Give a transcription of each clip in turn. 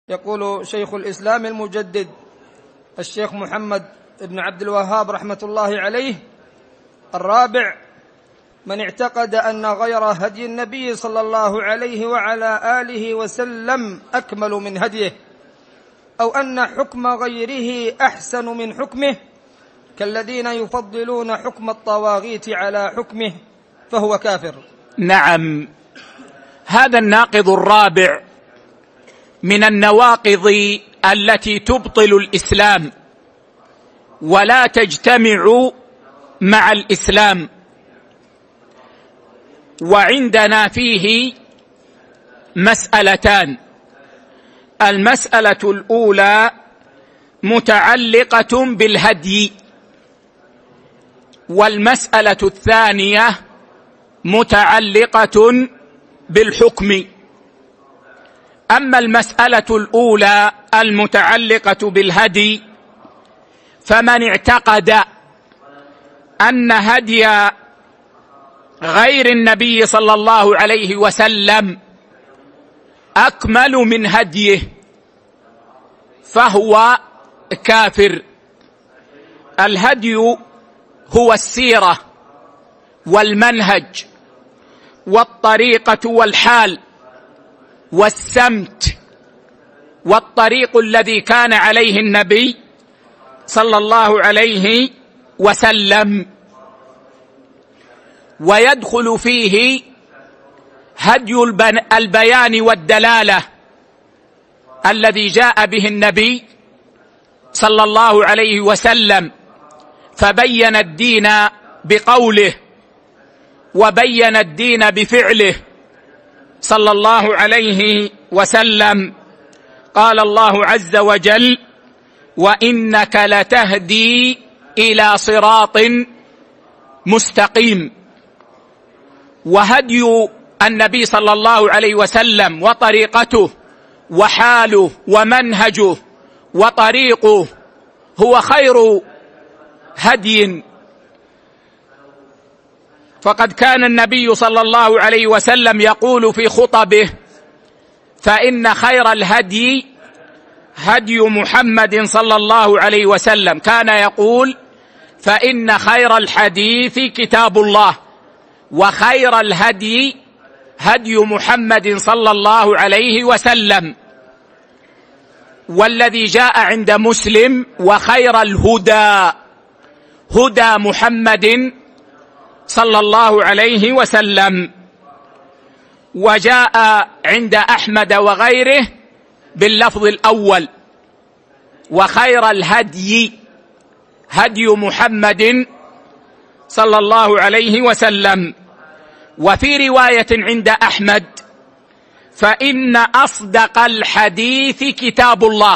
يقول شيخ الإسلام المجدد الشيخ محمد بن عبد الوهاب رحمة الله عليه: الرابع: من اعتقد أن غير هدي النبي صلى الله عليه وعلى آله وسلم أكمل من هديه، أو أن حكم غيره أحسن من حكمه كالذين يفضلون حكم الطواغيت على حكمه فهو كافر. نعم، هذا الناقض الرابع من النواقض التي تبطل الإسلام ولا تجتمع مع الإسلام، وعندنا فيه مسألتان. المسألة الأولى متعلقة بالهدي، والمسألة الثانية متعلقة بالحكم. أما المسألة الأولى المتعلقة بالهدي، فمن اعتقد أن هدي غير النبي صلى الله عليه وسلم أكمل من هديه فهو كافر. الهدي هو السيرة والمنهج والطريقة والحال والسمت والطريق الذي كان عليه النبي صلى الله عليه وسلم، ويدخل فيه هدي البيان والدلالة الذي جاء به النبي صلى الله عليه وسلم، فبين الدين بقوله وبين الدين بفعله صلى الله عليه وسلم. قال الله عز وجل: وإنك لتهدي إلى صراط مستقيم. وهدي النبي صلى الله عليه وسلم وطريقته وحاله ومنهجه وطريقه هو خير هدي، فقد كان النبي صلى الله عليه وسلم يقول في خطبه: فإن خير الهدي هدي محمد صلى الله عليه وسلم. كان يقول: فإن خير الحديث كتاب الله، وخير الهدي هدي محمد صلى الله عليه وسلم. والذي جاء عند مسلم: وخير الهدى هدى محمد صلى الله عليه وسلم. وجاء عند أحمد وغيره باللفظ الأول: وخير الهدي هدي محمد صلى الله عليه وسلم. وفي رواية عند أحمد: فإن أصدق الحديث كتاب الله،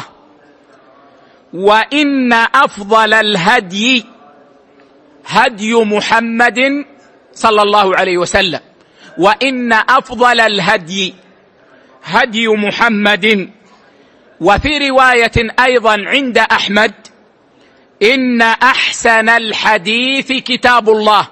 وإن أفضل الهدي هدي محمد صلى الله عليه وسلم. وإن أفضل الهدي هدي محمد. وفي رواية أيضا عند أحمد: إن أحسن الحديث كتاب الله،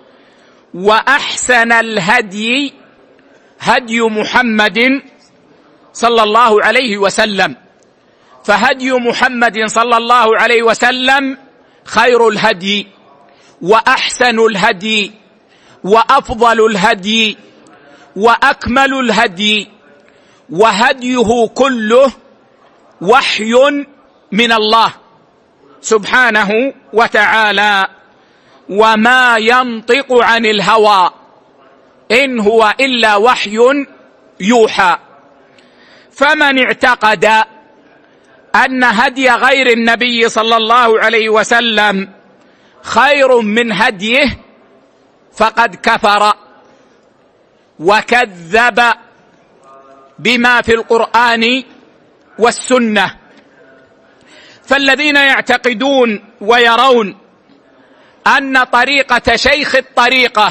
وأحسن الهدي هدي محمد صلى الله عليه وسلم. فهدي محمد صلى الله عليه وسلم خير الهدي وأحسن الهدي وأفضل الهدي وأكمل الهدي، وهديه كله وحي من الله سبحانه وتعالى، وما ينطق عن الهوى إن هو إلا وحي يوحى. فمن اعتقد أن هدي غير النبي صلى الله عليه وسلم خير من هديه فقد كفر وكذب بما في القرآن والسنة. فالذين يعتقدون ويرون أن طريقة شيخ الطريقة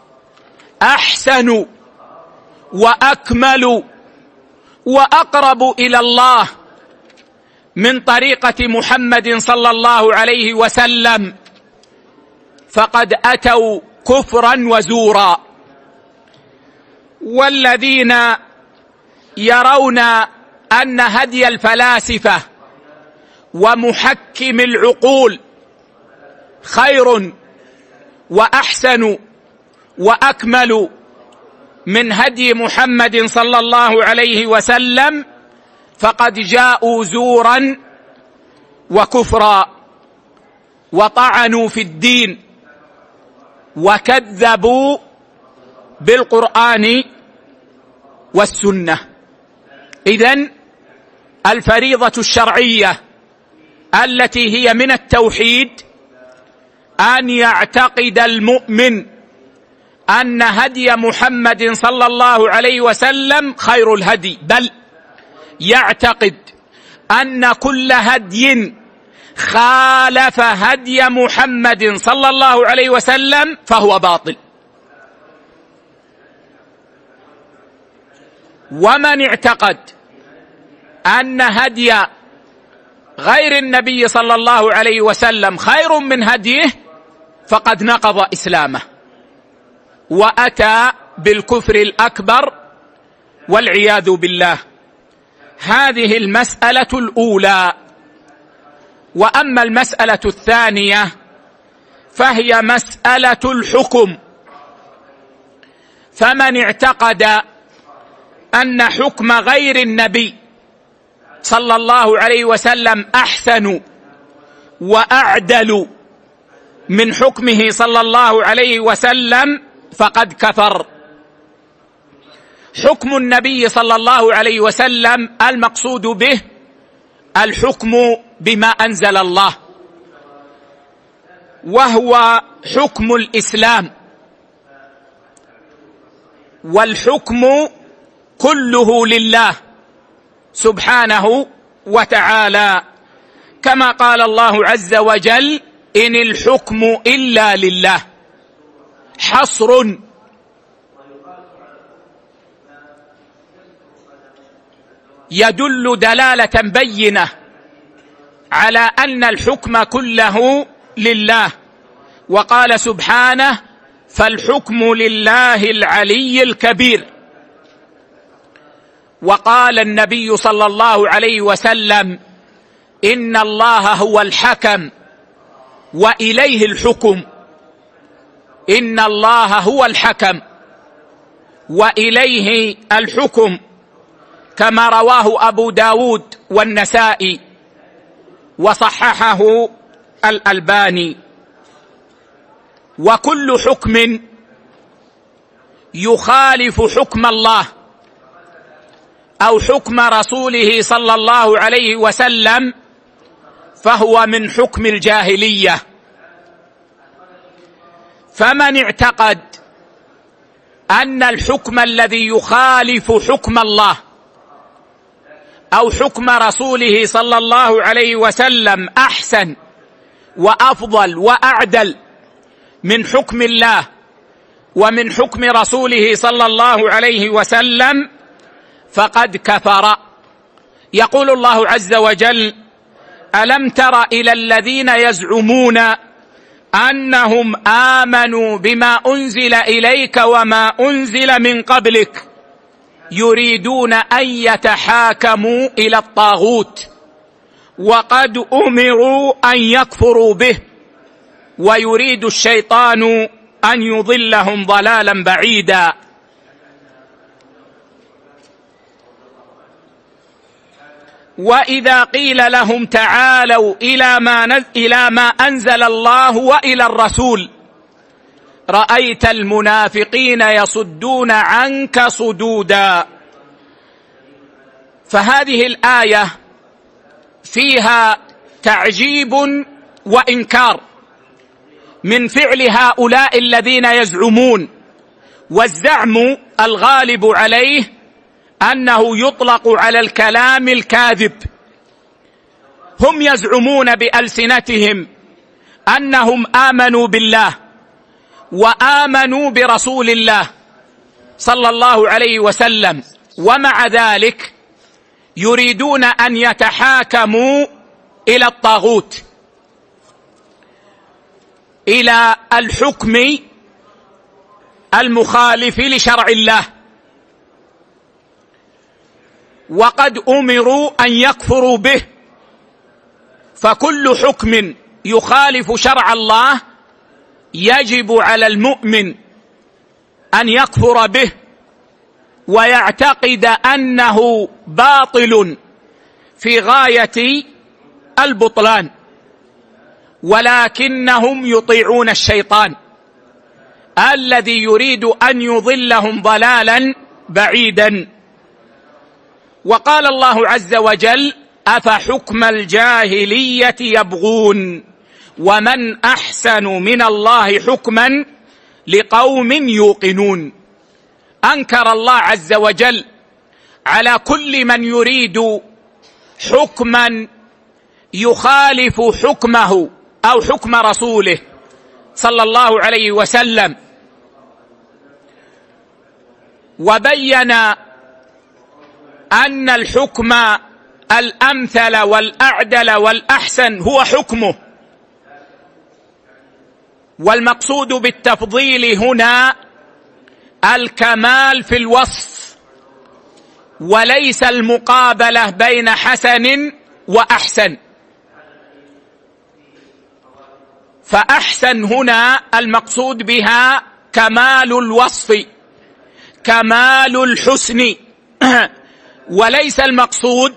أحسن وأكمل وأقرب إلى الله من طريقة محمد صلى الله عليه وسلم فقد أتوا كفرا وزورا. والذين يرون أن هدي الفلاسفة ومحكم العقول خير وأحسن وأكمل من هدي محمد صلى الله عليه وسلم، فقد جاءوا زورا وكفرا وطعنوا في الدين وكذبوا بالقرآن والسنة. إذن الفريضة الشرعية التي هي من التوحيد أن يعتقد المؤمن أن هدي محمد صلى الله عليه وسلم خير الهدي، بل يعتقد أن كل هدي خالف هدي محمد صلى الله عليه وسلم فهو باطل. ومن اعتقد أن هدي غير النبي صلى الله عليه وسلم خير من هديه فقد نقض إسلامه وأتى بالكفر الأكبر والعياذ بالله. هذه المسألة الأولى. وأما المسألة الثانية فهي مسألة الحكم. فمن اعتقد أن حكم غير النبي صلى الله عليه وسلم أحسن وأعدل من حكمه صلى الله عليه وسلم فقد كفر. حكم النبي صلى الله عليه وسلم المقصود به الحكم بما أنزل الله، وهو حكم الإسلام، والحكم كله لله سبحانه وتعالى، كما قال الله عز وجل: إن الحكم إلا لله. حصر يدل دلالة بينة على أن الحكم كله لله. وقال سبحانه: فالحكم لله العلي الكبير. وقال النبي صلى الله عليه وسلم: إن الله هو الحكم وإليه الحكم. إن الله هو الحكم وإليه الحكم، كما رواه أبو داود والنسائي وصححه الألباني. وكل حكم يخالف حكم الله أو حكم رسوله صلى الله عليه وسلم فهو من حكم الجاهلية. فمن اعتقد أن الحكم الذي يخالف حكم الله أو حكم رسوله صلى الله عليه وسلم أحسن وأفضل وأعدل من حكم الله ومن حكم رسوله صلى الله عليه وسلم فقد كفر. يقول الله عز وجل: ألم تر إلى الذين يزعمون أنهم آمنوا بما أنزل إليك وما أنزل من قبلك يريدون أن يتحاكموا إلى الطاغوت وقد أمروا أن يكفروا به ويريد الشيطان أن يضلهم ضلالا بعيدا. وإذا قيل لهم تعالوا إلى ما أنزل الله وإلى الرسول رأيت المنافقين يصدون عنك صدودا. فهذه الآية فيها تعجيب وإنكار من فعل هؤلاء الذين يزعمون، والزعم الغالب عليه أنه يطلق على الكلام الكاذب. هم يزعمون بألسنتهم أنهم آمنوا بالله وآمنوا برسول الله صلى الله عليه وسلم، ومع ذلك يريدون أن يتحاكموا إلى الطاغوت، إلى الحكم المخالف لشرع الله. وقد أمروا أن يكفروا به، فكل حكم يخالف شرع الله يجب على المؤمن أن يكفر به ويعتقد أنه باطل في غاية البطلان، ولكنهم يطيعون الشيطان الذي يريد أن يضلهم ضلالا بعيدا. وقال الله عز وجل: أفحكم الجاهلية يبغون ومن أحسن من الله حكما لقوم يوقنون. أنكر الله عز وجل على كل من يريد حكما يخالف حكمه أو حكم رسوله صلى الله عليه وسلم، وبين أن الحكم الأمثل والأعدل والأحسن هو حكمه. والمقصود بالتفضيل هنا الكمال في الوصف، وليس المقابلة بين حسن وأحسن. فأحسن هنا المقصود بها كمال الوصف، كمال الحسن، وليس المقصود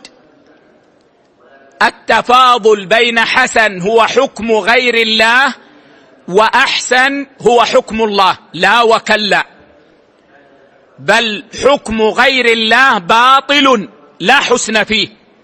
التفاضل بين حسن هو حكم غير الله وأحسن هو حكم الله، لا وكلا، بل حكم غير الله باطل لا حسن فيه،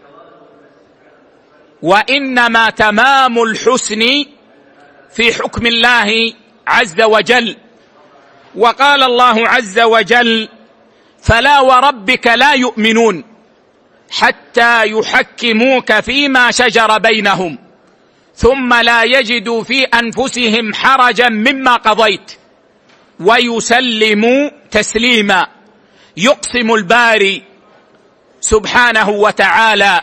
وإنما تمام الحسن في حكم الله عز وجل. وقال الله عز وجل: فلا وربك لا يؤمنون حتى يحكموك فيما شجر بينهم ثم لا يجدوا في أنفسهم حرجا مما قضيت ويسلموا تسليما. يقسم الباري سبحانه وتعالى: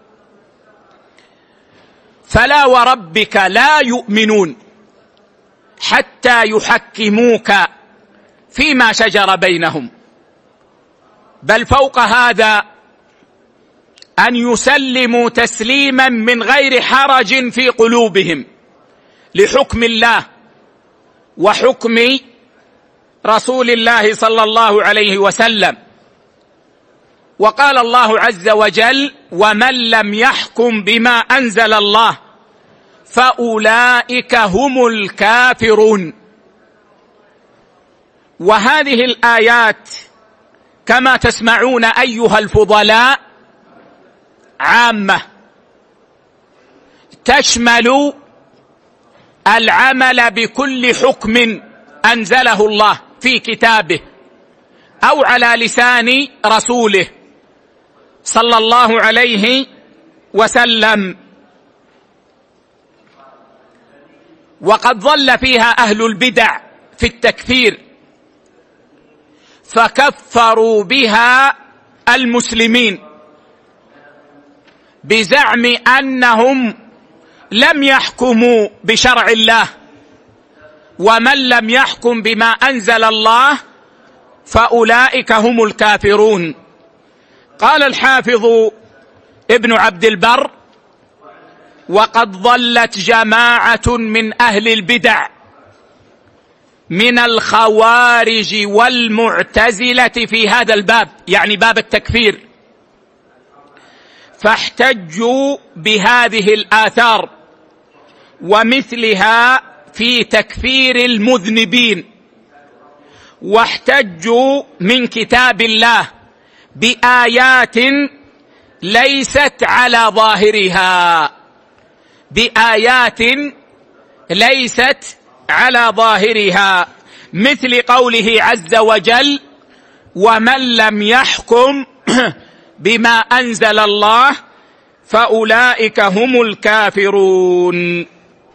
فلا وربك لا يؤمنون حتى يحكموك فيما شجر بينهم، بل فوق هذا أن يسلموا تسليما من غير حرج في قلوبهم لحكم الله وحكم رسول الله صلى الله عليه وسلم. وقال الله عز وجل: ومن لم يحكم بما أنزل الله فأولئك هم الكافرون. وهذه الآيات كما تسمعون أيها الفضلاء عامة، تشمل العمل بكل حكم أنزله الله في كتابه أو على لسان رسوله صلى الله عليه وسلم. وقد ظل فيها أهل البدع في التكفير، فكفروا بها المسلمين بزعم أنهم لم يحكموا بشرع الله، ومن لم يحكم بما أنزل الله فأولئك هم الكافرون. قال الحافظ ابن عبد البر: وقد ظلت جماعة من أهل البدع من الخوارج والمعتزلة في هذا الباب، يعني باب التكفير، فاحتجوا بهذه الآثار ومثلها في تكفير المذنبين، واحتجوا من كتاب الله بآيات ليست على ظاهرها، بآيات ليست على ظاهرها، مثل قوله عز وجل: ومن لم يحكم بما أنزل الله فأولئك هم الكافرون.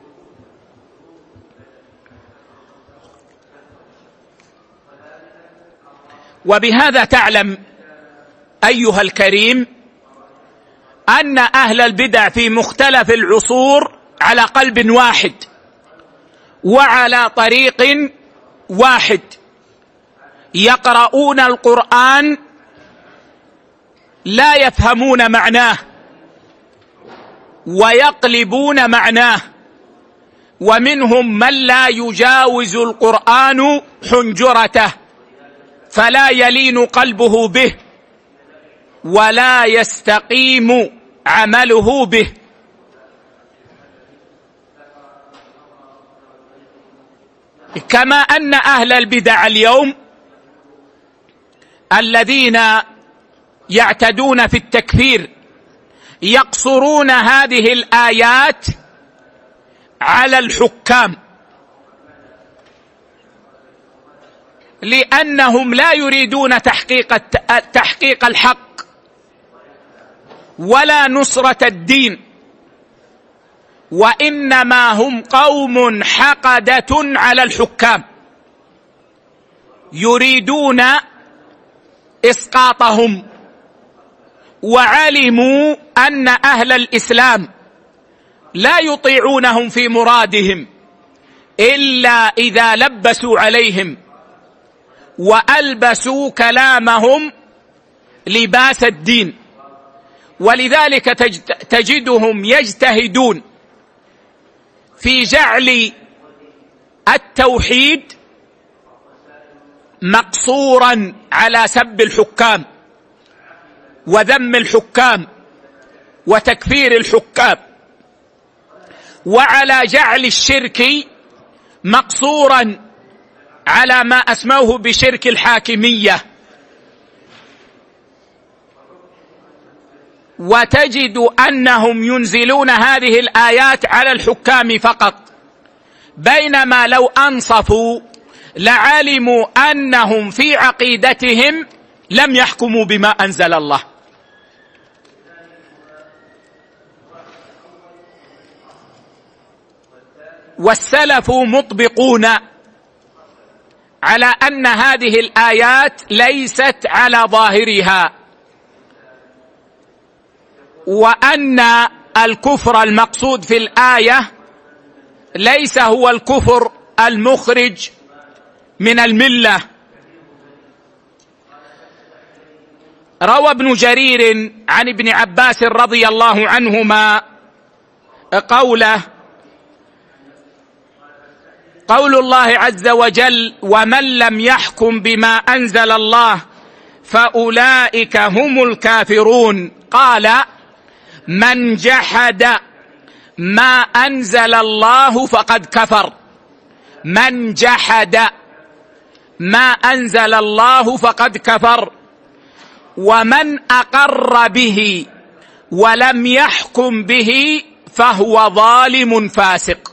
وبهذا تعلم أيها الكريم أن أهل البدع في مختلف العصور على قلب واحد وعلى طريق واحد، يقرؤون القرآن لا يفهمون معناه ويقلبون معناه، ومنهم من لا يجاوز القرآن حنجرته فلا يلين قلبه به ولا يستقيم عمله به. كما أن أهل البدع اليوم الذين يعتدون في التكفير يقصرون هذه الآيات على الحكام، لأنهم لا يريدون تحقيق الحق ولا نصرة الدين، وإنما هم قوم حقدة على الحكام يريدون إسقاطهم، وعلموا أن أهل الإسلام لا يطيعونهم في مرادهم إلا إذا لبسوا عليهم وألبسوا كلامهم لباس الدين. ولذلك تجدهم يجتهدون في جعل التوحيد مقصورا على سب الحكام وذم الحكام وتكفير الحكام، وعلى جعل الشرك مقصورا على ما أسموه بشرك الحاكمية. وتجد أنهم ينزلون هذه الآيات على الحكام فقط، بينما لو أنصفوا لعلموا أنهم في عقيدتهم لم يحكموا بما أنزل الله. والسلف مطبقون على أن هذه الآيات ليست على ظاهرها، وأن الكفر المقصود في الآية ليس هو الكفر المخرج من الملة. روى ابن جرير عن ابن عباس رضي الله عنهما قول الله عز وجل: ومن لم يحكم بما أنزل الله فأولئك هم الكافرون. قال: من جحد ما أنزل الله فقد كفر. من جحد ما أنزل الله فقد كفر. ومن أقر به ولم يحكم به فهو ظالم فاسق.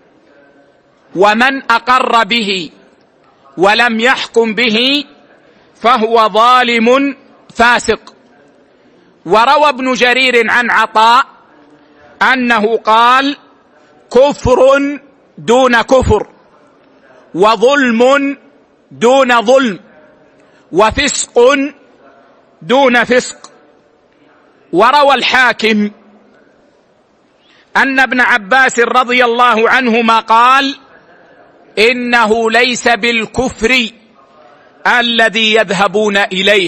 ومن أقر به ولم يحكم به فهو ظالم فاسق. وروى ابن جرير عن عطاء أنه قال: كفر دون كفر، وظلم دون ظلم، وفسق دون فسق. وروى الحاكم أن ابن عباس رضي الله عنهما قال: إنه ليس بالكفر الذي يذهبون إليه،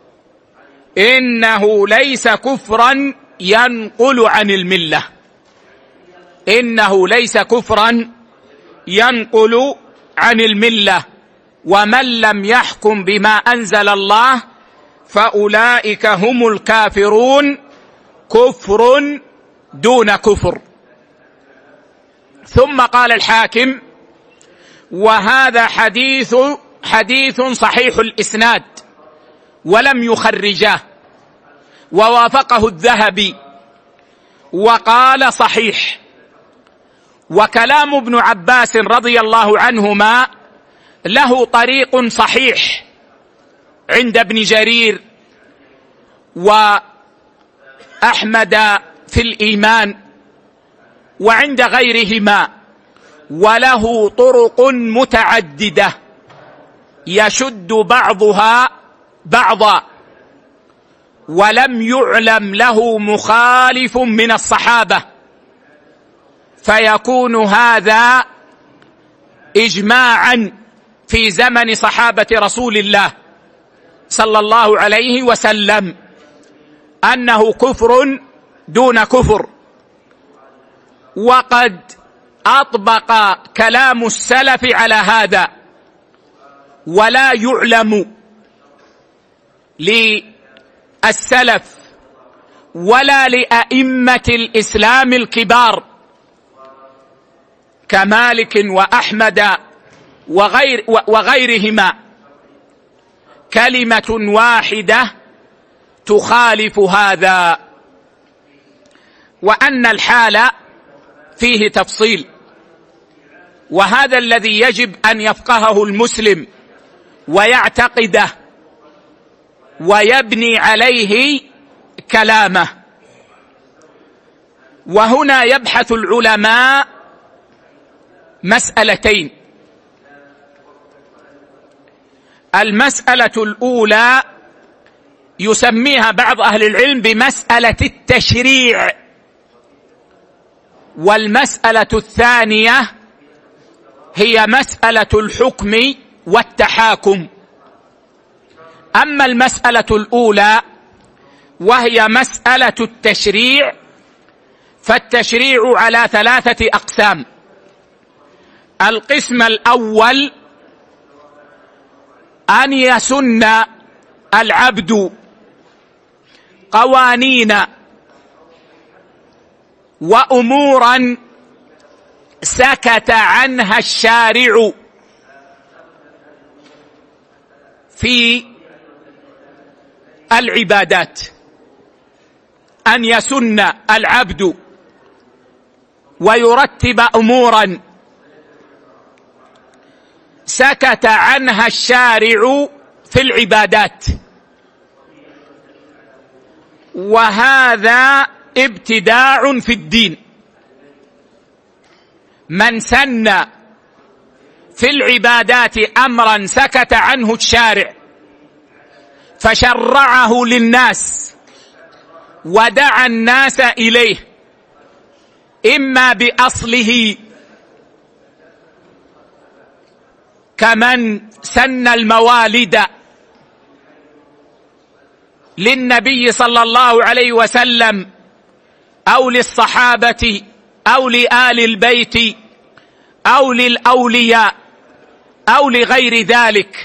إنه ليس كفرا ينقل عن الملة، إنه ليس كفرا ينقل عن الملة. ومن لم يحكم بما أنزل الله فأولئك هم الكافرون، كفر دون كفر. ثم قال الحاكم: وهذا حديث صحيح الإسناد ولم يخرجاه، ووافقه الذهبي وقال صحيح. وكلام ابن عباس رضي الله عنهما له طريق صحيح عند ابن جرير وأحمد في الإيمان وعند غيرهما، وله طرق متعددة يشد بعضها بعضا، ولم يعلم له مخالف من الصحابة، فيكون هذا إجماعا في زمن صحابة رسول الله صلى الله عليه وسلم. أنه كفر دون كفر، وقد أطبق كلام السلف على هذا، ولا يعلم للسلف ولا لأئمة الإسلام الكبار كمالك وأحمد وغيرهما كلمة واحدة تخالف هذا، وأن الحال فيه تفصيل، وهذا الذي يجب أن يفقهه المسلم ويعتقده ويبني عليه كلامه. وهنا يبحث العلماء مسألتين: المسألة الأولى يسميها بعض أهل العلم بمسألة التشريع، والمسألة الثانية هي مسألة الحكم والتحاكم. أما المسألة الأولى وهي مسألة التشريع، فالتشريع على 3 أقسام. القسم الأول أن يسن العبد قوانين وأمورا سكت عنها الشارع في العبادات، أن يسن العبد ويرتب أمورا سكت عنها الشارع في العبادات، وهذا ابتداع في الدين. من سن في العبادات أمرا سكت عنه الشارع فشرعه للناس ودعا الناس إليه، إما بأصله كمن سن الموالد للنبي صلى الله عليه وسلم أو للصحابة أو لآل البيت أو للأولياء أو لغير ذلك،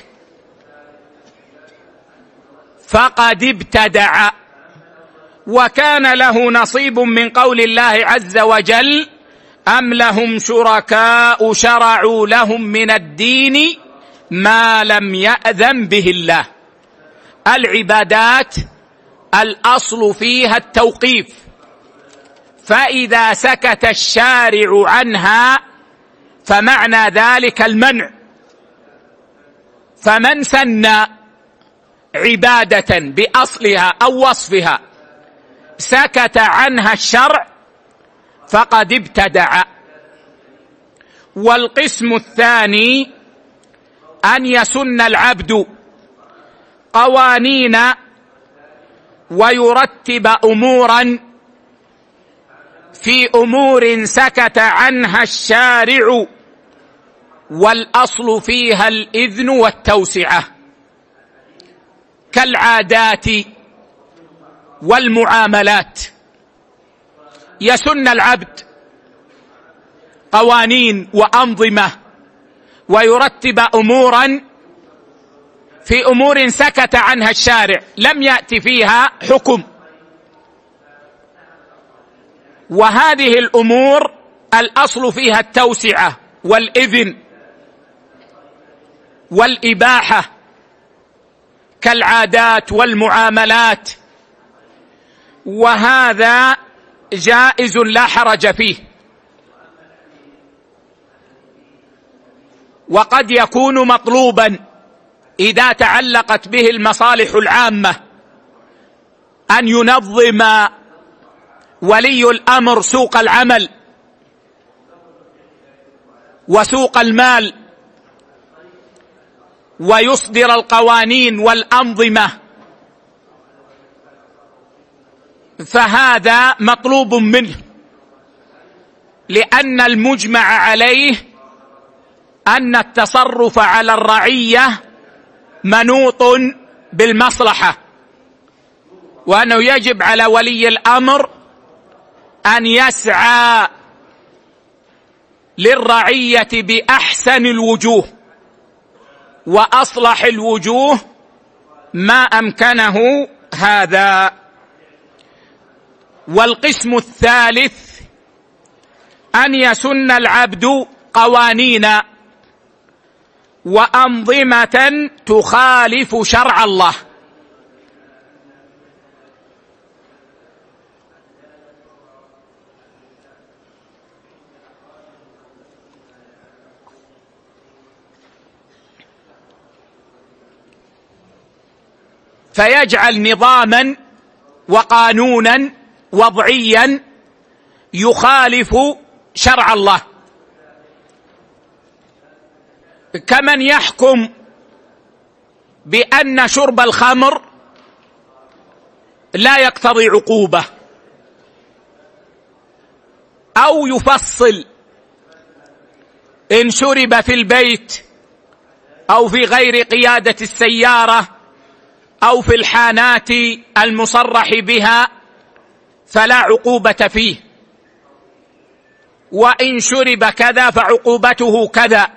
فقد ابتدع وكان له نصيب من قول الله عز وجل: أم لهم شركاء شرعوا لهم من الدين ما لم يأذن به الله. العبادات الأصل فيها التوقيف، فإذا سكت الشارع عنها فمعنى ذلك المنع. فمن سن عبادة بأصلها أو وصفها سكت عنها الشرع فقد ابتدع. والقسم الثاني أن يسن العبد قوانين ويرتب أمورا في أمور سكت عنها الشارع والأصل فيها الإذن والتوسعة، كالعادات والمعاملات. يسن العبد قوانين وأنظمة ويرتب أمورا في أمور سكت عنها الشارع لم يأتي فيها حكم، وهذه الأمور الأصل فيها التوسعة والإذن والإباحة، كالعادات والمعاملات، وهذا جائز لا حرج فيه. وقد يكون مطلوبا إذا تعلقت به المصالح العامة أن ينظم ولي الأمر سوق العمل وسوق المال ويصدر القوانين والأنظمة، فهذا مطلوب منه، لأن المجمع عليه أن التصرف على الرعية منوط بالمصلحة، وأنه يجب على ولي الأمر أن يسعى للرعية بأحسن الوجوه وأصلح الوجوه ما أمكنه هذا. والقسم الثالث أن يسن العبد قوانين وأنظمة تخالف شرع الله، فيجعل نظاما وقانونا وضعيا يخالف شرع الله، كمن يحكم بأن شرب الخمر لا يقتضي عقوبة، أو يفصل إن شرب في البيت أو في غير قيادة السيارة أو في الحانات المصرح بها فلا عقوبة فيه، وإن شرب كذا فعقوبته كذا.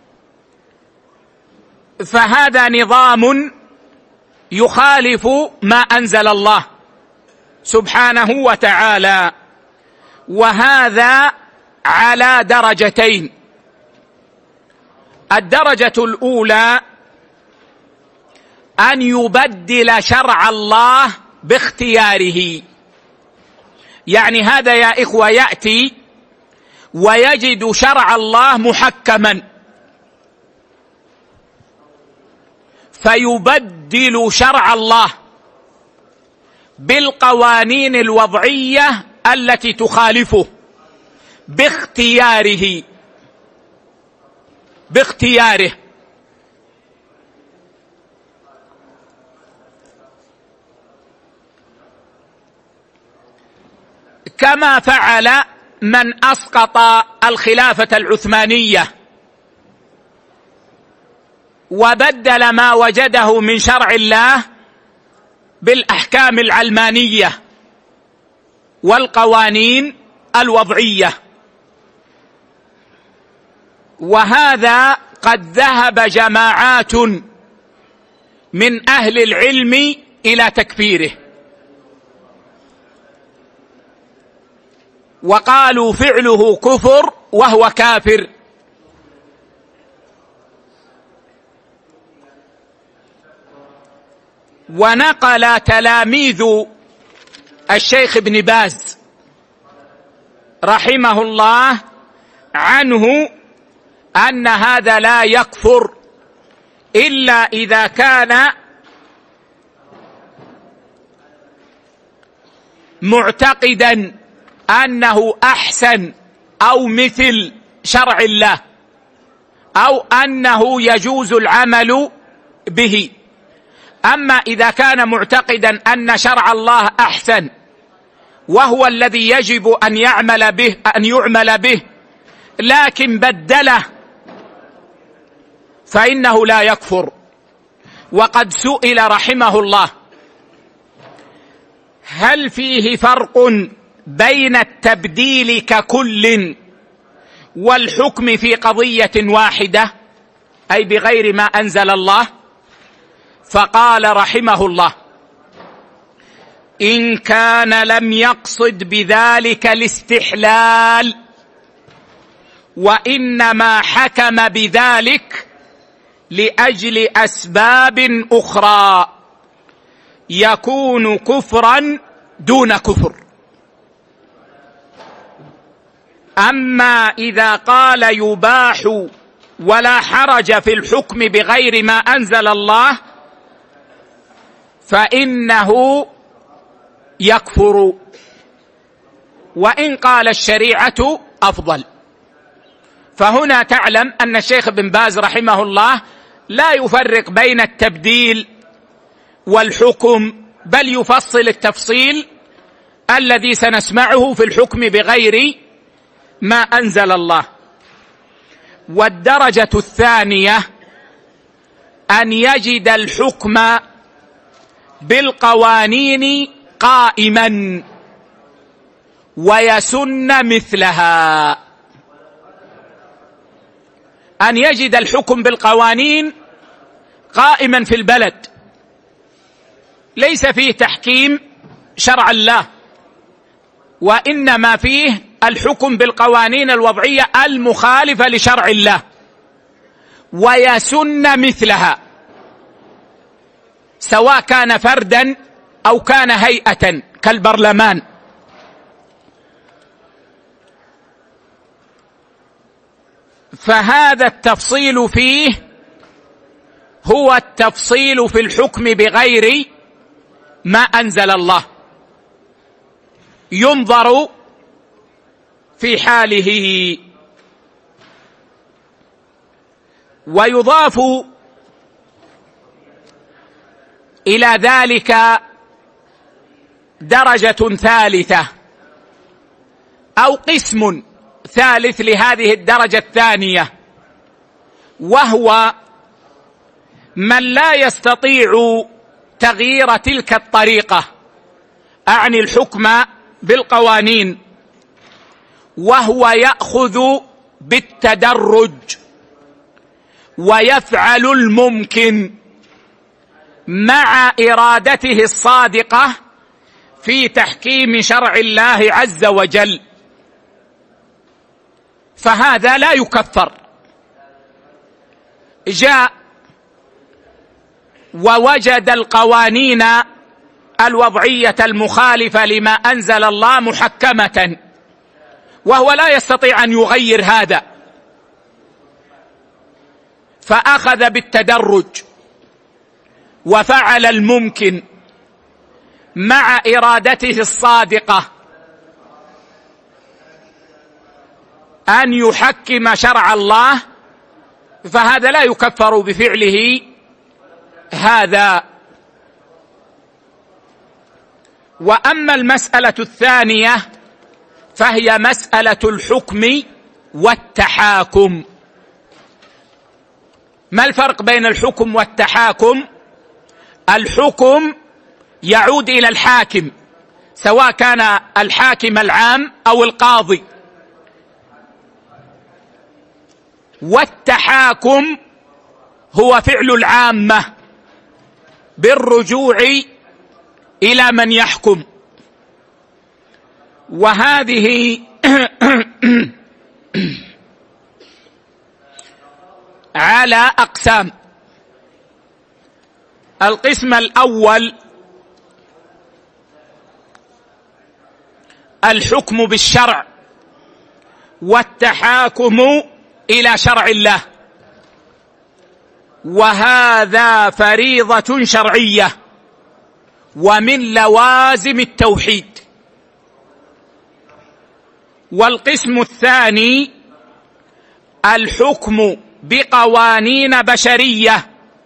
فهذا نظام يخالف ما أنزل الله سبحانه وتعالى، وهذا على درجتين. الدرجة الأولى أن يبدل شرع الله باختياره، يعني هذا يا إخوة يأتي ويجد شرع الله محكما فيبدل شرع الله بالقوانين الوضعية التي تخالفه باختياره كما فعل من أسقط الخلافة العثمانية وبدل ما وجده من شرع الله بالأحكام العلمانية والقوانين الوضعية. وهذا قد ذهب جماعات من أهل العلم إلى تكفيره، وقالوا فعله كفر وهو كافر. ونقل تلاميذ الشيخ ابن باز رحمه الله عنه أن هذا لا يكفر إلا إذا كان معتقدا أنه أحسن أو مثل شرع الله، أو أنه يجوز العمل به. أما إذا كان معتقدا أن شرع الله أحسن وهو الذي يجب أن يعمل به لكن بدله فإنه لا يكفر. وقد سئل رحمه الله هل فيه فرق بين التبديل ككل والحكم في قضية واحدة أي بغير ما أنزل الله؟ فقال رحمه الله إن كان لم يقصد بذلك الاستحلال وإنما حكم بذلك لأجل أسباب أخرى يكون كفرا دون كفر. أما إذا قال يباح ولا حرج في الحكم بغير ما أنزل الله فإنه يكفر، وإن قال الشريعة أفضل. فهنا تعلم أن الشيخ ابن باز رحمه الله لا يفرق بين التبديل والحكم، بل يفصل التفصيل الذي سنسمعه في الحكم بغير ما أنزل الله. والدرجة الثانية أن يجد الحكم بالقوانين قائما ويسن مثلها. أن يجد الحكم بالقوانين قائما في البلد، ليس فيه تحكيم شرع الله، وإنما فيه الحكم بالقوانين الوضعية المخالفة لشرع الله، ويسن مثلها، سواء كان فردا أو كان هيئة كالبرلمان. فهذا التفصيل فيه هو التفصيل في الحكم بغير ما أنزل الله، ينظر في حاله. ويضاف إلى ذلك درجة ثالثة أو قسم ثالث لهذه الدرجة الثانية، وهو من لا يستطيع تغيير تلك الطريقة، أعني الحكم بالقوانين، وهو يأخذ بالتدرج ويفعل الممكن مع إرادته الصادقة في تحكيم شرع الله عز وجل، فهذا لا يكفر. جاء ووجد القوانين الوضعية المخالفة لما أنزل الله محكمة، وهو لا يستطيع أن يغير هذا، فأخذ بالتدرج وفعل الممكن مع إرادته الصادقة أن يحكم شرع الله، فهذا لا يكفر بفعله هذا. وأما المسألة الثانية فهي مسألة الحكم والتحاكم. ما الفرق بين الحكم والتحاكم؟ الحكم يعود إلى الحاكم، سواء كان الحاكم العام أو القاضي، والتحاكم هو فعل العامة بالرجوع إلى من يحكم. وهذه على أقسام. القسم الأول الحكم بالشرع والتحاكم إلى شرع الله، وهذا فريضة شرعية ومن لوازم التوحيد. والقسم الثاني الحكم بقوانين بشرية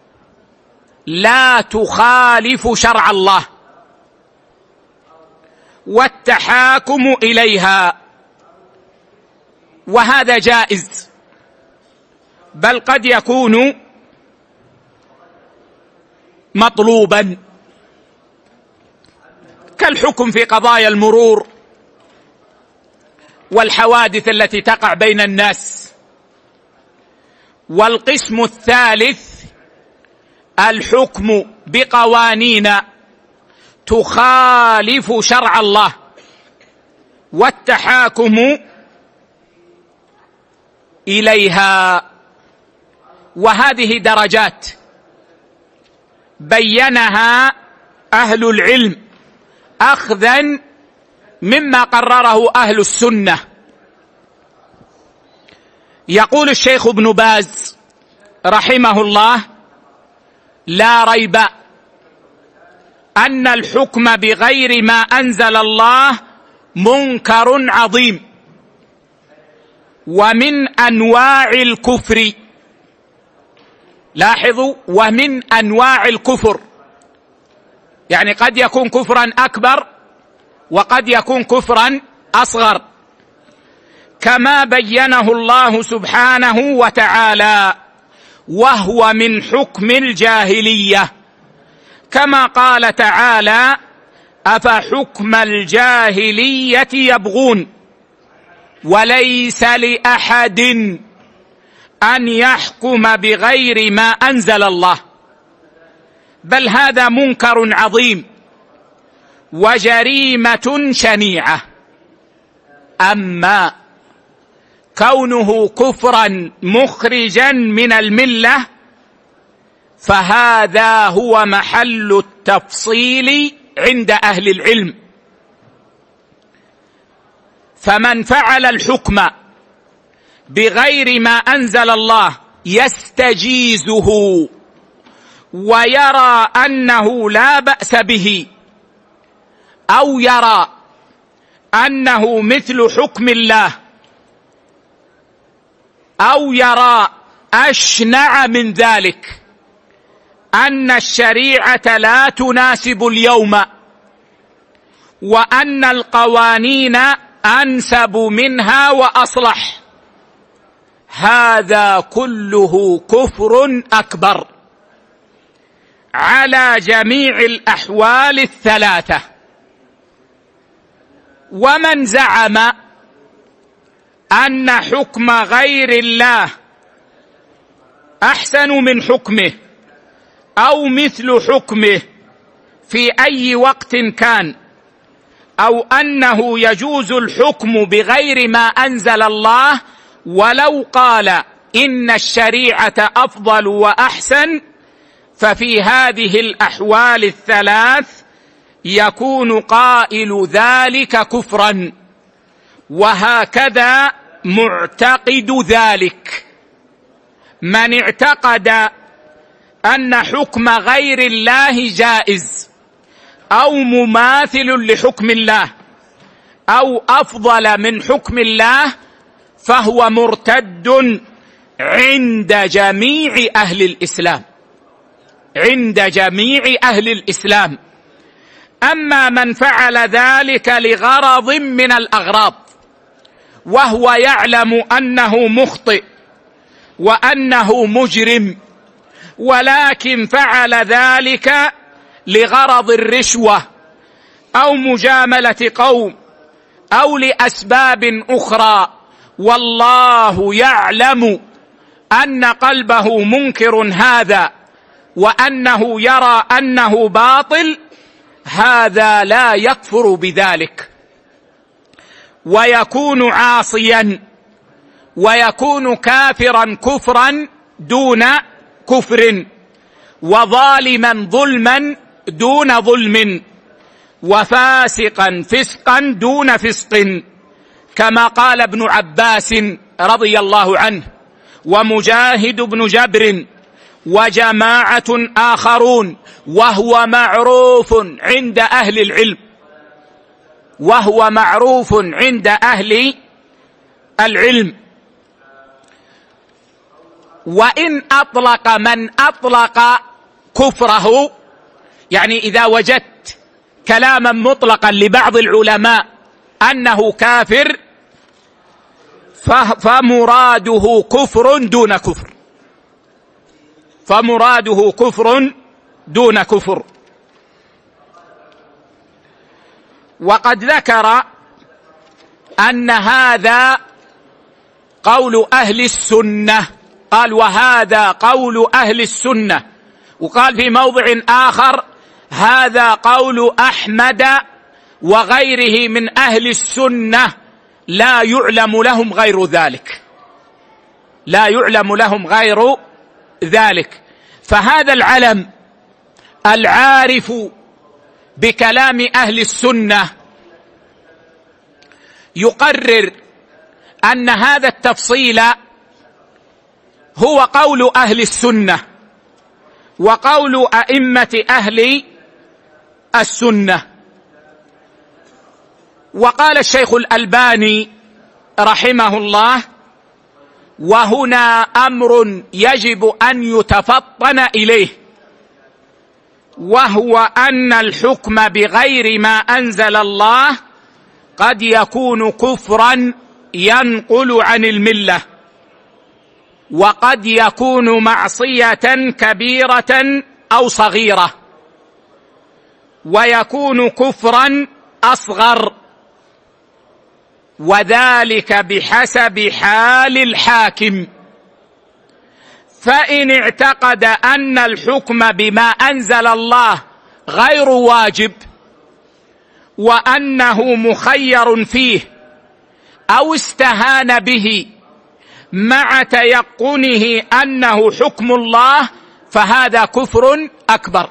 لا تخالف شرع الله والتحاكم إليها، وهذا جائز، بل قد يكون مطلوبا، كالحكم في قضايا المرور والحوادث التي تقع بين الناس. والقسم الثالث الحكم بقوانين تخالف شرع الله والتحاكم إليها، وهذه درجات بينها أهل العلم أخذا مما قرره أهل السنة. يقول الشيخ ابن باز رحمه الله: لا ريب أن الحكم بغير ما أنزل الله منكر عظيم ومن أنواع الكفر. لاحظوا، ومن أنواع الكفر، يعني قد يكون كفرا أكبر وقد يكون كفرا أصغر، كما بينه الله سبحانه وتعالى، وهو من حكم الجاهلية، كما قال تعالى: أفحكم الجاهلية يبغون وليس لأحد أن يحكم بغير ما أنزل الله، بل هذا منكر عظيم وجريمة شنيعة. أما كونه كفرا مخرجا من الملة فهذا هو محل التفصيل عند أهل العلم. فمن فعل الحكم بغير ما أنزل الله يستجيزه ويرى أنه لا بأس به، أو يرى أنه مثل حكم الله، أو يرى أشنع من ذلك أن الشريعة لا تناسب اليوم، وأن القوانين أنسب منها وأصلح، هذا كله كفر أكبر على جميع الأحوال الثلاثة. ومن زعم أن حكم غير الله أحسن من حكمه أو مثل حكمه في أي وقت كان، أو أنه يجوز الحكم بغير ما أنزل الله ولو قال إن الشريعة أفضل وأحسن، ففي هذه الأحوال الثلاث يكون قائل ذلك كفرا، وهكذا معتقد ذلك. من اعتقد أن حكم غير الله جائز أو مماثل لحكم الله أو أفضل من حكم الله فهو مرتد عند جميع أهل الإسلام، عند جميع أهل الإسلام. أما من فعل ذلك لغرض من الأغراض وهو يعلم أنه مخطئ وأنه مجرم، ولكن فعل ذلك لغرض الرشوة أو مجاملة قوم أو لأسباب أخرى، والله يعلم أن قلبه منكر هذا وأنه يرى أنه باطل، هذا لا يكفر بذلك، ويكون عاصيا ويكون كافرا كفرا دون كفر، وظالما ظلما دون ظلم، وفاسقا فسقا دون فسق، كما قال ابن عباس رضي الله عنه ومجاهد بن جبر وجماعة آخرون، وهو معروف عند أهل العلم، وهو معروف عند أهل العلم. وإن أطلق من أطلق كفره، يعني إذا وجدت كلاما مطلقا لبعض العلماء أنه كافر فمراده كفر دون كفر، فمراده كفر دون كفر. وقد ذكر أن هذا قول أهل السنة، قال وهذا قول أهل السنة، وقال في موضع آخر هذا قول أحمد وغيره من أهل السنة لا يعلم لهم غير ذلك، لا يعلم لهم غير ذلك. فهذا العلم العارف بكلام أهل السنة يقرر أن هذا التفصيل هو قول أهل السنة وقول أئمة أهل السنة. وقال الشيخ الألباني رحمه الله: وهنا أمر يجب أن يتفطن إليه، وهو أن الحكم بغير ما أنزل الله قد يكون كفرا ينقل عن الملة، وقد يكون معصية كبيرة أو صغيرة، ويكون كفرا أصغر، وذلك بحسب حال الحاكم. فإن اعتقد أن الحكم بما أنزل الله غير واجب وأنه مخير فيه أو استهان به مع تيقنه أنه حكم الله، فهذا كفر أكبر.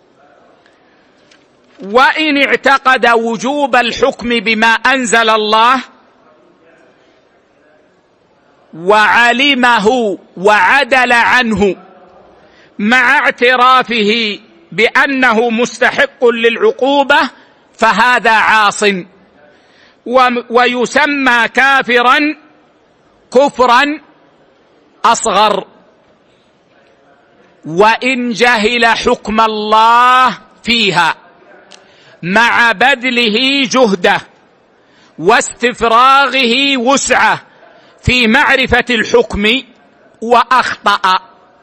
وإن اعتقد وجوب الحكم بما أنزل الله وعلمه وعدل عنه مع اعترافه بأنه مستحق للعقوبة، فهذا عاص ويسمى كافرا كفرا أصغر. وإن جهل حكم الله فيها مع بذله جهده واستفراغه وسعه في معرفة الحكم وأخطأ،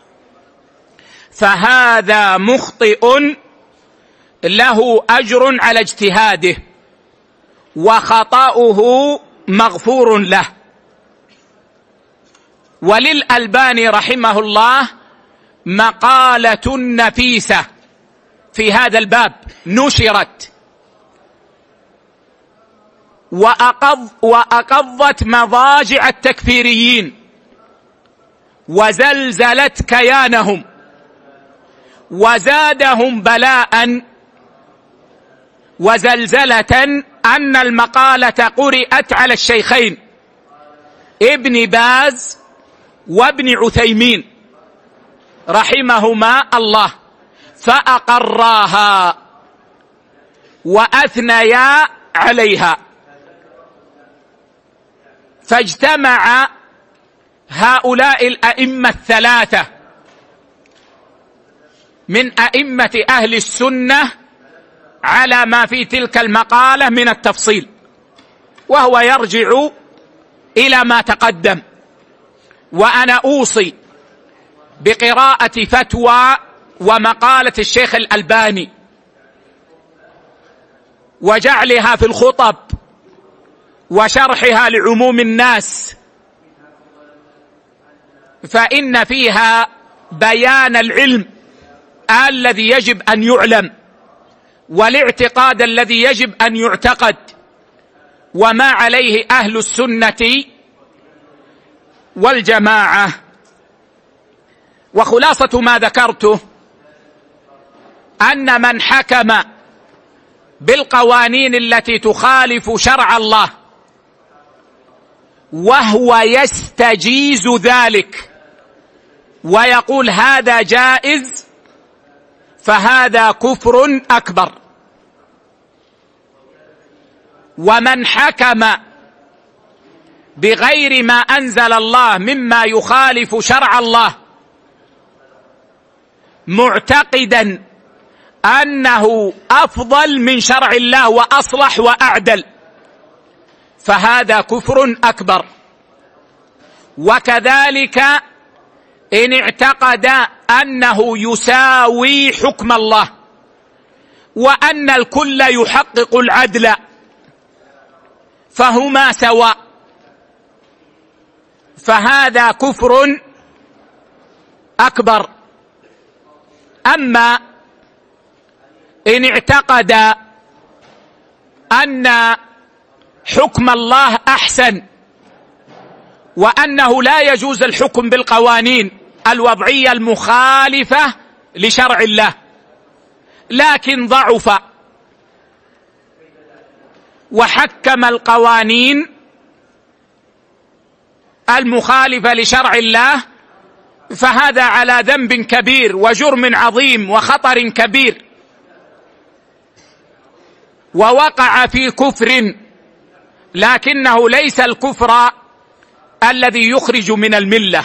فهذا مخطئ له أجر على اجتهاده وخطأه مغفور له. وللألباني رحمه الله مقالة نفيسة في هذا الباب نشرت وأقضت مضاجع التكفيريين وزلزلت كيانهم وزادهم بلاء وزلزلة أن المقالة قرأت على الشيخين ابن باز وابن عثيمين رحمهما الله، فأقراها وأثنيا عليها. فاجتمع هؤلاء الأئمة الثلاثة من أئمة أهل السنة على ما في تلك المقالة من التفصيل، وهو يرجع إلى ما تقدم. وأنا أوصي بقراءة فتوى ومقالة الشيخ الألباني وجعلها في الخطب وشرحها لعموم الناس، فإن فيها بيان العلم الذي يجب أن يعلم والاعتقاد الذي يجب أن يعتقد وما عليه أهل السنة والجماعة. وخلاصة ما ذكرته أن من حكم بالقوانين التي تخالف شرع الله وهو يستجيز ذلك ويقول هذا جائز، فهذا كفر أكبر. ومن حكم بغير ما أنزل الله مما يخالف شرع الله معتقدا أنه أفضل من شرع الله وأصلح وأعدل، فهذا كفر أكبر. وكذلك إن اعتقد أنه يساوي حكم الله وأن الكل يحقق العدل فهما سواء، فهذا كفر أكبر. أما إن اعتقد أن حكم الله أحسن وأنه لا يجوز الحكم بالقوانين الوضعية المخالفة لشرع الله، لكن ضعف وحكم القوانين المخالفة لشرع الله، فهذا على ذنب كبير وجرم عظيم وخطر كبير، ووقع في كفر، لكنه ليس الكفر الذي يخرج من الملة.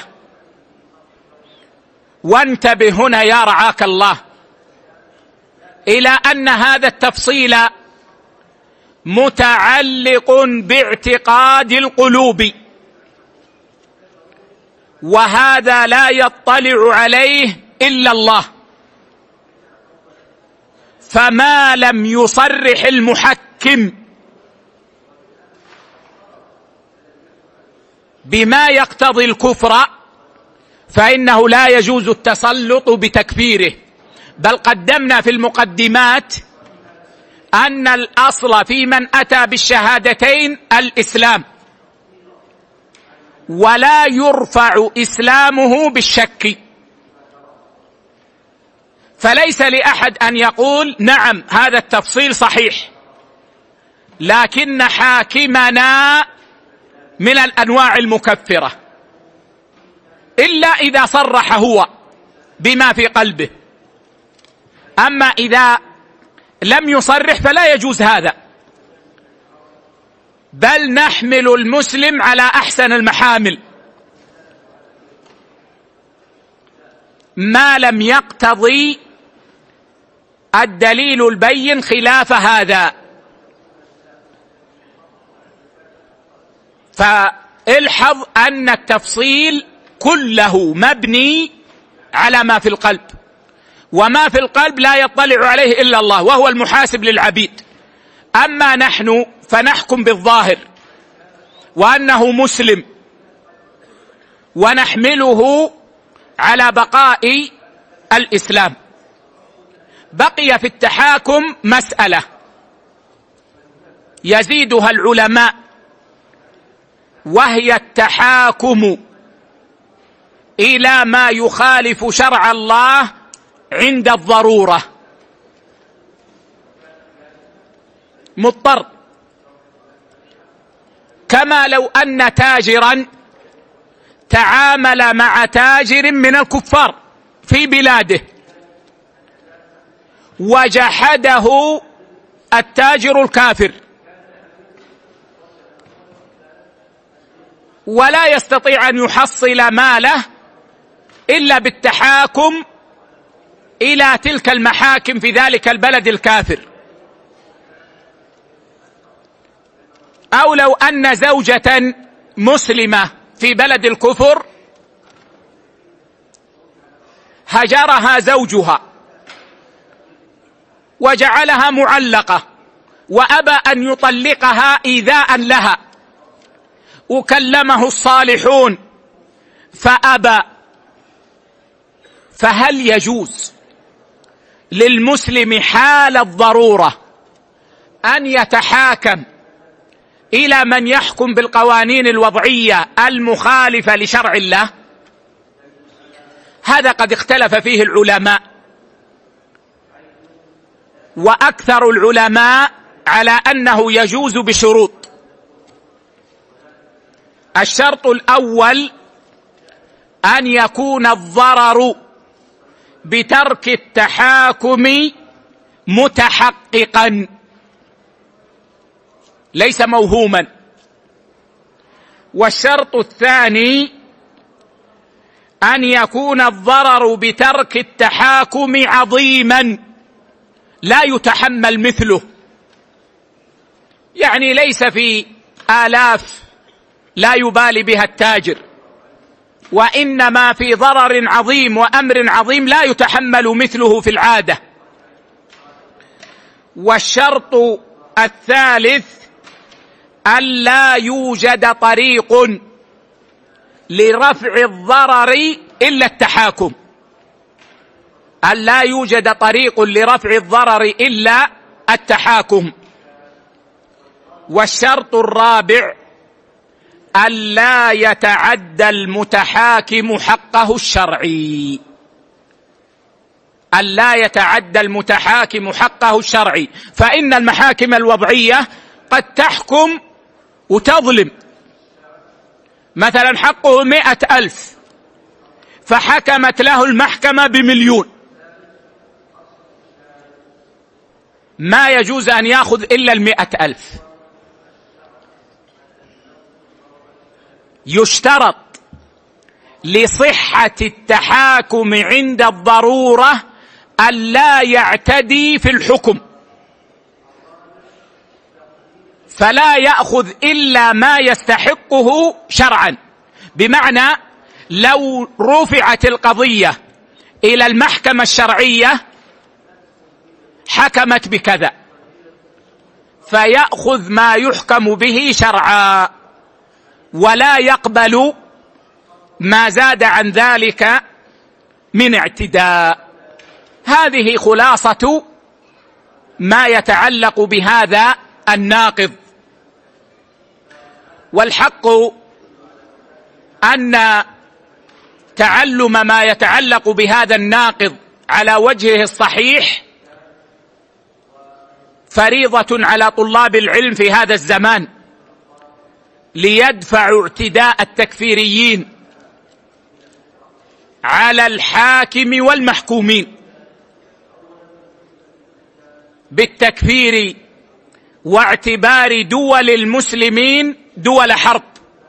وانتبه هنا يا رعاك الله إلى أن هذا التفصيل متعلق باعتقاد القلوب، وهذا لا يطلع عليه إلا الله. فما لم يصرح المحكم بما يقتضي الكفر فإنه لا يجوز التسلط بتكفيره. بل قدمنا في المقدمات أن الأصل في من أتى بالشهادتين الإسلام، ولا يرفع إسلامه بالشك، فليس لأحد أن يقول نعم هذا التفصيل صحيح، لكن حاكمنا من الأنواع المكفرة، إلا إذا صرح هو بما في قلبه. أما إذا لم يصرح فلا يجوز هذا، بل نحمل المسلم على أحسن المحامل ما لم يقتضي الدليل البين خلاف هذا. فالحظ أن التفصيل كله مبني على ما في القلب، وما في القلب لا يطلع عليه إلا الله، وهو المحاسب للعبيد. أما نحن فنحكم بالظاهر وأنه مسلم، ونحمله على بقاء الإسلام. بقي في التحاكم مسألة يزيدها العلماء، وهي التحاكم إلى ما يخالف شرع الله عند الضرورة. مضطر، كما لو أن تاجرا تعامل مع تاجر من الكفار في بلاده وجحده التاجر الكافر، ولا يستطيع أن يحصل ماله إلا بالتحاكم إلى تلك المحاكم في ذلك البلد الكافر. أو لو أن زوجة مسلمة في بلد الكفر هجرها زوجها وجعلها معلقة وأبى أن يطلقها إيذاء لها، وكلمه الصالحون فأبى، فهل يجوز للمسلم حال الضرورة أن يتحاكم إلى من يحكم بالقوانين الوضعية المخالفة لشرع الله؟ هذا قد اختلف فيه العلماء، وأكثر العلماء على أنه يجوز بشروط. الشرط الأول أن يكون الضرر بترك التحاكم متحققا ليس موهوما. والشرط الثاني أن يكون الضرر بترك التحاكم عظيما لا يتحمل مثله، يعني ليس في آلاف لا يبالي بها التاجر، وإنما في ضرر عظيم وأمر عظيم لا يتحمل مثله في العادة. والشرط الثالث أن لا يوجد طريق لرفع الضرر إلا التحاكم، أن لا يوجد طريق لرفع الضرر إلا التحاكم. والشرط الرابع أن لا يتعدى المتحاكم حقه الشرعي، أن لا يتعدى المتحاكم حقه الشرعي. فإن المحاكم الوضعية قد تحكم وتظلم، مثلا حقه 100,000 فحكمت له المحكمة ب1,000,000، ما يجوز أن يأخذ إلا 100,000. يشترط لصحة التحاكم عند الضرورة أن لا يعتدي في الحكم، فلا يأخذ إلا ما يستحقه شرعا. بمعنى لو رفعت القضية إلى المحكمة الشرعية حكمت بكذا، فيأخذ ما يحكم به شرعا ولا يقبل ما زاد عن ذلك من اعتداء. هذه خلاصة ما يتعلق بهذا الناقض. والحق أن تعلم ما يتعلق بهذا الناقض على وجهه الصحيح فريضة على طلاب العلم في هذا الزمان، ليدفعوا اعتداء التكفيريين على الحاكم والمحكومين بالتكفير واعتبار دول المسلمين دول حرب.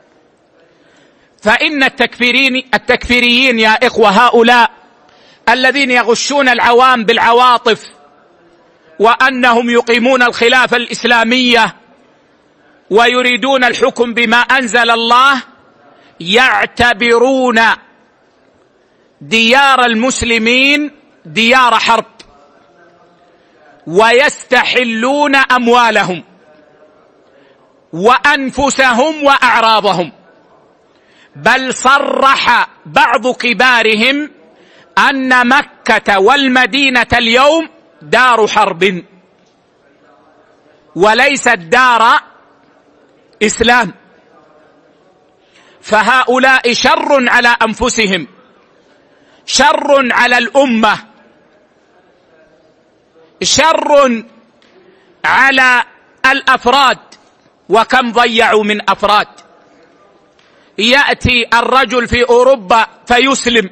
فإن التكفيريين يا إخوة هؤلاء الذين يغشون العوام بالعواطف وأنهم يقيمون الخلافة الإسلامية ويريدون الحكم بما أنزل الله، يعتبرون ديار المسلمين ديار حرب ويستحلون أموالهم وأنفسهم وأعراضهم. بل صرح بعض كبارهم أن مكة والمدينة اليوم دار حرب وليست دار إسلام. فهؤلاء شر على أنفسهم، شر على الأمة، شر على الأفراد. وكم ضيعوا من أفراد. يأتي الرجل في أوروبا فيسلم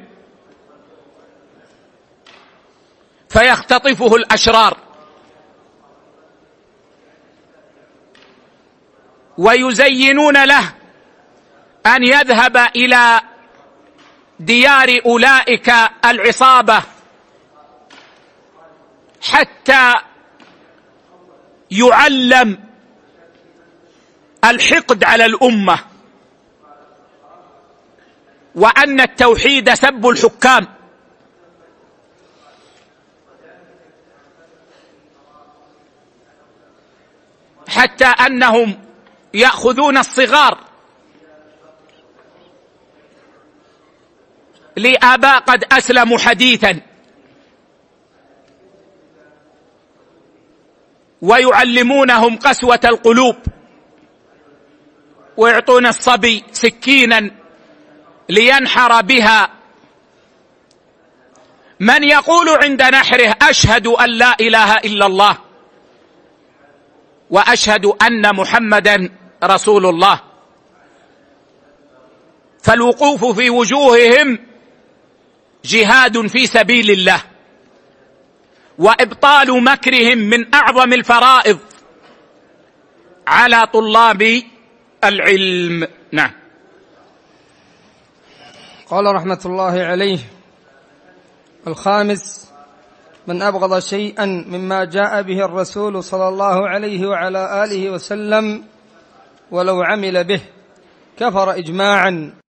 فيختطفه الأشرار ويزينون له أن يذهب إلى ديار أولئك العصابة حتى يعلم الحقد على الأمة وأن التوحيد سب الحكام. حتى أنهم يأخذون الصغار لآباء قد أسلموا حديثا ويعلمونهم قسوة القلوب، ويعطون الصبي سكينا لينحر بها. من يقول عند نحره أشهد أن لا إله إلا الله وأشهد أن محمدا رسول الله. فالوقوف في وجوههم جهاد في سبيل الله، وإبطال مكرهم من أعظم الفرائض على طلاب العلم. نعم. قال رحمة الله عليه: الخامس: من أبغض شيئا مما جاء به الرسول صلى الله عليه وعلى آله وسلم ولو عمل به كفر إجماعا